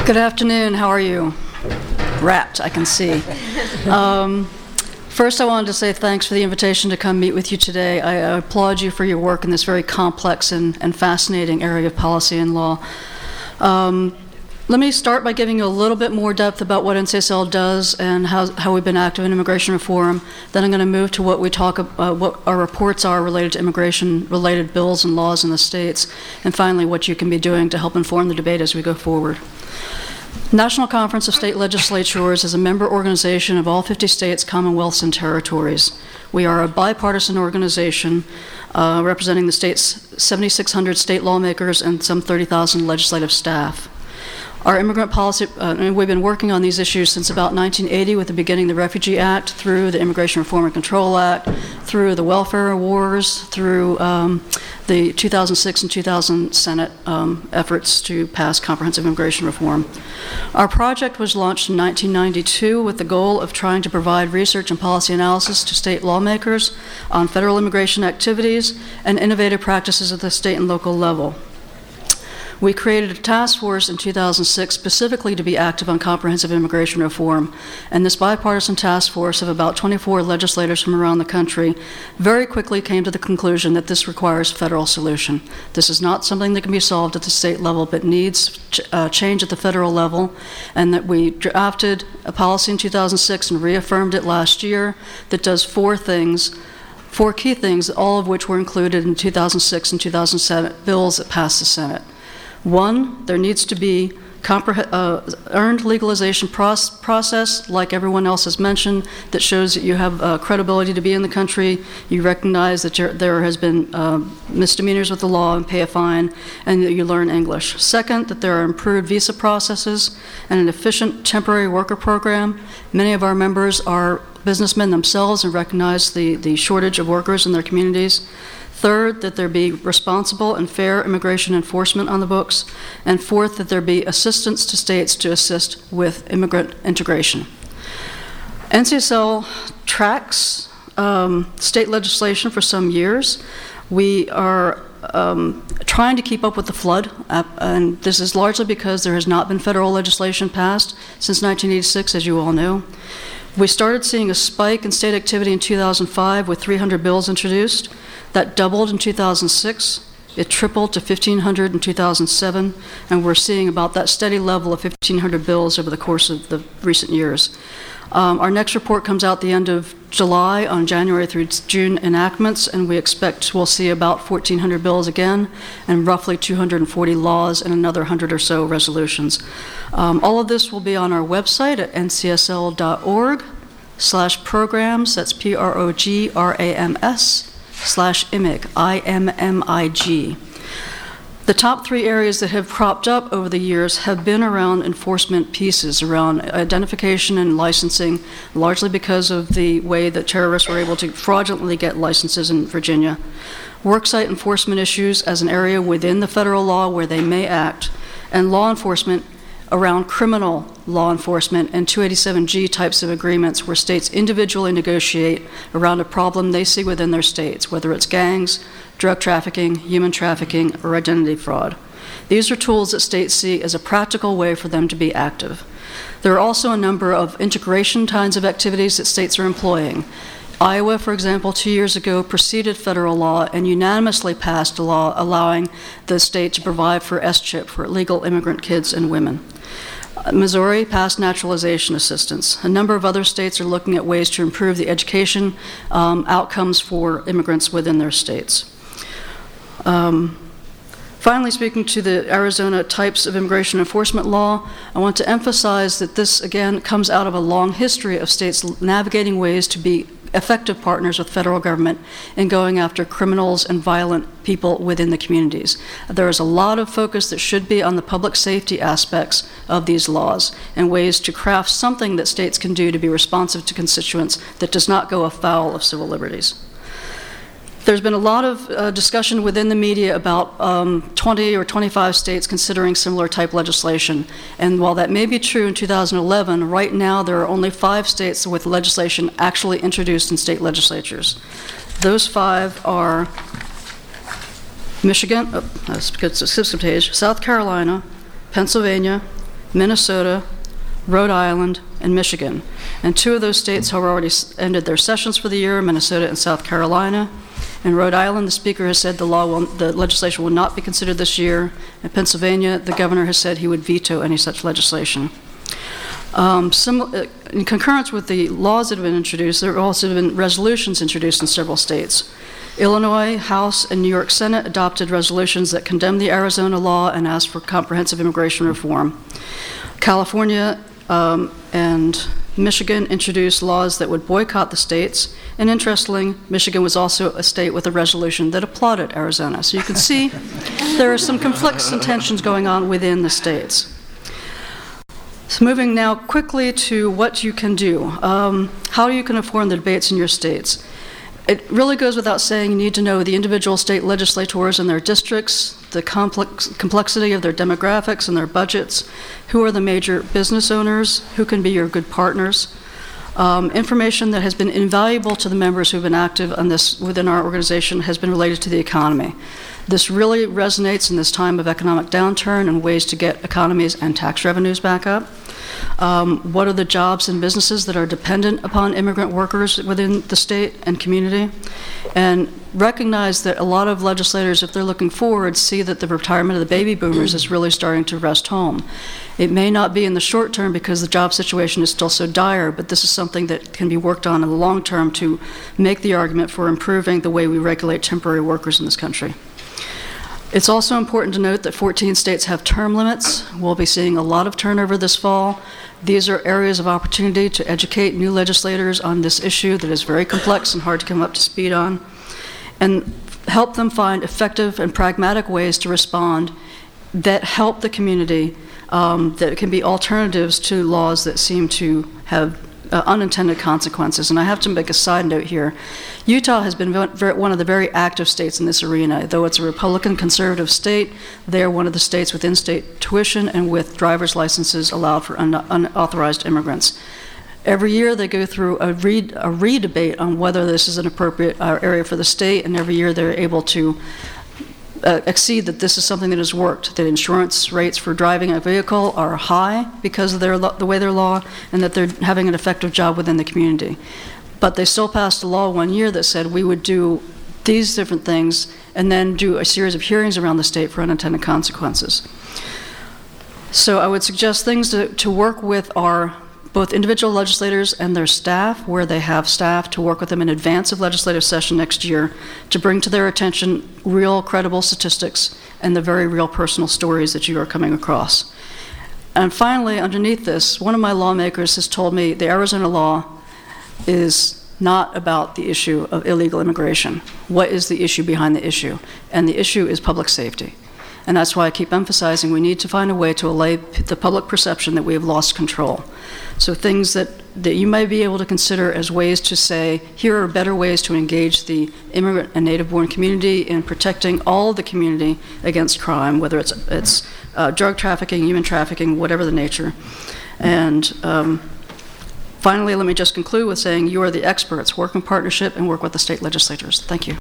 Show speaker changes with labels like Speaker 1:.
Speaker 1: Good afternoon. How are you? Wrapped, I can see. First, I wanted to say thanks for the invitation to come meet with you today. I applaud you for your work in this very complex and fascinating area of policy and law. Let me start by giving you a little bit more depth about what NCSL does and how we've been active in immigration reform. Then I'm going to move to what what our reports are related to immigration-related bills and laws in the states, and finally what you can be doing to help inform the debate as we go forward. National Conference of State Legislatures is a member organization of all 50 states, commonwealths, and territories. We are a bipartisan organization representing the state's 7,600 state lawmakers and some 30,000 legislative staff. Our immigrant policy, we've been working on these issues since about 1980 with the beginning of the Refugee Act, through the Immigration Reform and Control Act, through the welfare wars, through the 2006 and 2000 Senate efforts to pass comprehensive immigration reform. Our project was launched in 1992 with the goal of trying to provide research and policy analysis to state lawmakers on federal immigration activities and innovative practices at the state and local level. We created a task force in 2006 specifically to be active on comprehensive immigration reform, and this bipartisan task force of about 24 legislators from around the country very quickly came to the conclusion that this requires a federal solution. This is not something that can be solved at the state level, but needs change at the federal level, and that we drafted a policy in 2006 and reaffirmed it last year that does four key things, all of which were included in 2006 and 2007 bills that passed the Senate. One, there needs to be earned legalization process, like everyone else has mentioned, that shows that you have credibility to be in the country, you recognize that there has been misdemeanors with the law and pay a fine, and that you learn English. Second, that there are improved visa processes and an efficient temporary worker program. Many of our members are businessmen themselves and recognize the shortage of workers in their communities. Third, that there be responsible and fair immigration enforcement on the books. And fourth, that there be assistance to states to assist with immigrant integration. NCSL tracks state legislation for some years. We are trying to keep up with the flood, and this is largely because there has not been federal legislation passed since 1986, as you all know. We started seeing a spike in state activity in 2005 with 300 bills introduced. That doubled in 2006. It tripled to 1,500 in 2007, and we're seeing about that steady level of 1,500 bills over the course of the recent years. Our next report comes out the end of July on January through June enactments, and we expect we'll see about 1,400 bills again and roughly 240 laws and another 100 or so resolutions. All of this will be on our website at ncsl.org/programs, that's programs/IMMIG, IMMIG. The top three areas that have cropped up over the years have been around enforcement pieces, around identification and licensing, largely because of the way that terrorists were able to fraudulently get licenses in Virginia. Worksite enforcement issues as an area within the federal law where they may act, and law enforcement around criminal law enforcement and 287G types of agreements where states individually negotiate around a problem they see within their states, whether it's gangs, drug trafficking, human trafficking, or identity fraud. These are tools that states see as a practical way for them to be active. There are also a number of integration kinds of activities that states are employing. Iowa, for example, 2 years ago preceded federal law and unanimously passed a law allowing the state to provide for S-chip for illegal immigrant kids and women. Missouri passed naturalization assistance. A number of other states are looking at ways to improve the education outcomes for immigrants within their states. Finally, speaking to the Arizona types of immigration enforcement law, I want to emphasize that this, again, comes out of a long history of states navigating ways to be effective partners with federal government in going after criminals and violent people within the communities. There is a lot of focus that should be on the public safety aspects of these laws and ways to craft something that states can do to be responsive to constituents that does not go afoul of civil liberties. There's been a lot of discussion within the media about 20 or 25 states considering similar type legislation. And while that may be true in 2011, right now there are only 5 states with legislation actually introduced in state legislatures. Those 5 are Michigan, South Carolina, Pennsylvania, Minnesota, Rhode Island, and Michigan. And 2 of those states have already ended their sessions for the year, Minnesota and South Carolina. In Rhode Island, the Speaker has said the legislation will not be considered this year. In Pennsylvania, the Governor has said he would veto any such legislation. In concurrence with the laws that have been introduced, there have also been resolutions introduced in several states. Illinois House and New York Senate adopted resolutions that condemn the Arizona law and asked for comprehensive immigration reform. California and Michigan introduced laws that would boycott the states, and interestingly, Michigan was also a state with a resolution that applauded Arizona. So you can see there are some conflicts and tensions going on within the states. So moving now quickly to what you can do. How you can inform the debates in your states. It really goes without saying you need to know the individual state legislators and their districts, the complexity of their demographics and their budgets, who are the major business owners, who can be your good partners. Information that has been invaluable to the members who have been active on this within our organization has been related to the economy. This really resonates in this time of economic downturn and ways to get economies and tax revenues back up. What are the jobs and businesses that are dependent upon immigrant workers within the state and community? And recognize that a lot of legislators, if they're looking forward, see that the retirement of the baby boomers is really starting to rest home. It may not be in the short term because the job situation is still so dire, but this is something that can be worked on in the long term to make the argument for improving the way we regulate temporary workers in this country. It's also important to note that 14 states have term limits. We'll be seeing a lot of turnover this fall. These are areas of opportunity to educate new legislators on this issue that is very complex and hard to come up to speed on, and help them find effective and pragmatic ways to respond that help the community, that can be alternatives to laws that seem to have unintended consequences. And I have to make a side note here. Utah has been one of the very active states in this arena. Though it's a Republican conservative state, they are one of the states with in-state tuition and with driver's licenses allowed for unauthorized immigrants. Every year they go through a re-debate on whether this is an appropriate area for the state, and every year they're able to exceed that this is something that has worked, that insurance rates for driving a vehicle are high because of the way their law, and that they're having an effective job within the community. But they still passed a law one year that said we would do these different things and then do a series of hearings around the state for unintended consequences. So I would suggest things to work with are both individual legislators and their staff, where they have staff to work with them in advance of legislative session next year to bring to their attention real, credible statistics and the very real personal stories that you are coming across. And finally, underneath this, one of my lawmakers has told me the Arizona law is not about the issue of illegal immigration. What is the issue behind the issue? And the issue is public safety. And that's why I keep emphasizing we need to find a way to allay the public perception that we have lost control. So things that you may be able to consider as ways to say, here are better ways to engage the immigrant and native-born community in protecting all of the community against crime, whether it's drug trafficking, human trafficking, whatever the nature. And finally, let me just conclude with saying you are the experts. Work in partnership and work with the state legislators. Thank you.